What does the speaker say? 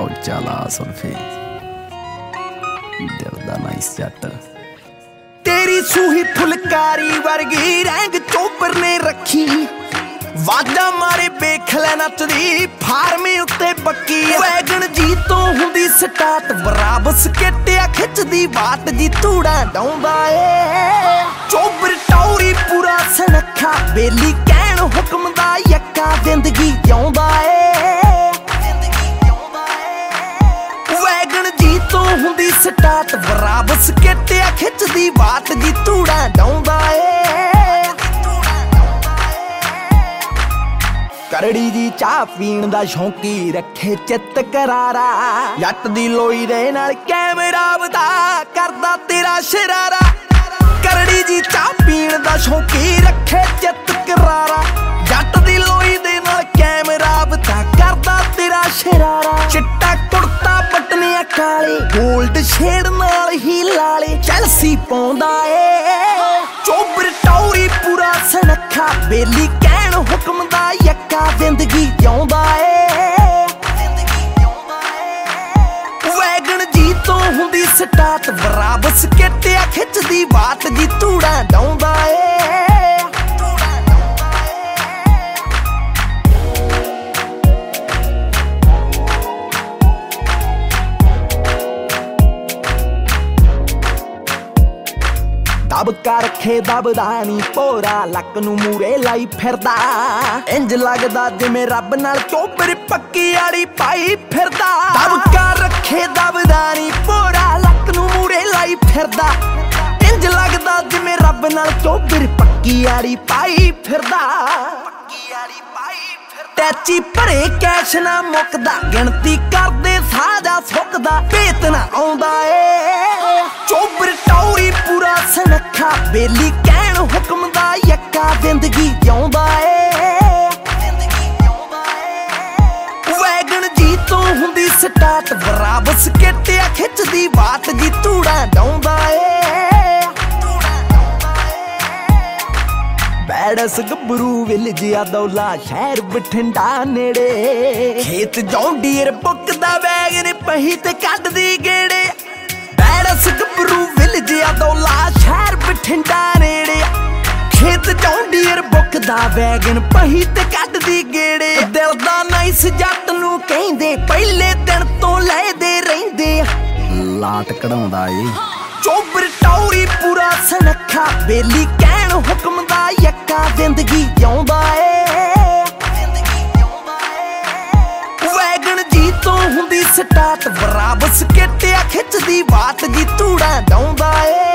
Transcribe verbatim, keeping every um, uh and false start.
ਪਹੁੰਚਾ ਲਾ ਸੁਲਫੇ ਦਿਲ ਦਾ ਨਾਈਸ ਜੱਟ तेरी सूही फुलकारी वर्गी रंग चोपर ने रखी वाजा मारे बेखले नचदी फार्मे उत्ते पक्की वैगन जी तो हुंदी स्टार्ट बराबस केटिया खिचदी बात जी तूड़ा डाउंदा ए चोबर टौरी पूरा सनखा बेली कहण हुक्म दा यक्का जिंदगी जिउंदा ए तो हुंदी स्टार्ट बराबस केटिया खिचदी बात जी तूड़ा डाउंदा ए करड़ी जी चाह पीण दा शौकी रखे चित करारा जट दी लोई दे नाल कैमरा बता करदा तेरा शरारा करड़ी जी चाह पीण दा शौकी रखे चित करारा जट दी लोई दे नाल कैमरा बता करदा तेरा शरारा चिट्टा कुर्ता पटनिया काले गोल्ड शेड नाल ही लाले चैल्सी पाउंदा ए चोबर टौरी पूरा सनखा बेली कहण हुक्म दा यक्का जिंदगी जिउंदा ए वैगन जी तो हुंदी स्टार्ट बराबस केटिया खिचदी बात जी तूड़ा डाउंदा ए दब कर रखे दबदा नी पोरा लक नू मूरे लाई फिरदा इंज लगदा जिवें रब नाल चोबर पक्की आड़ी पाई फिरदा दब कर रखे दबदा नी पोरा लक नू मूरे लाई फिरदा इंज लगदा जिवें रब नाल चोबर पक्की आड़ी पाई फिरदा टैची भरे कैश ना मुकदा गिणती करदे साजा सुकदा पेत ना आउंदा ए चोबर टौरी पूरा सनखा बेली कहण हुक्म दा यक्का जिंदगी जिउंदा ए वैगन जी तो हुंदी स्टार्ट बराबस केटिया खिचदी बात जी तूड़ा डाउंदा ए बैडस गबरू विल जिया दौला शहर बठिंडा नेड़े खेत जौंडीर बुकदा वैगन पही ते कड्डदी गेड़े बैडस गबरू विल जिया दौला शहर बठिंडा नेड़े खेत जौंडीर बुकदा वैगन पही ते कड्डदी गेड़े दिल दा नाइस जट नू कहिंदे पहले दिन तो लैदे रहिंदे लाट कढाउंदा ए चोबर टौरी पूरा सनखा बेली कहण हुक्म दा यक्का जिंदगी जिउंदा ए वैगन जी तो हुंदी स्टार्ट बराबस केटिया खिचदी बात जी तूड़ा डाउंदा ए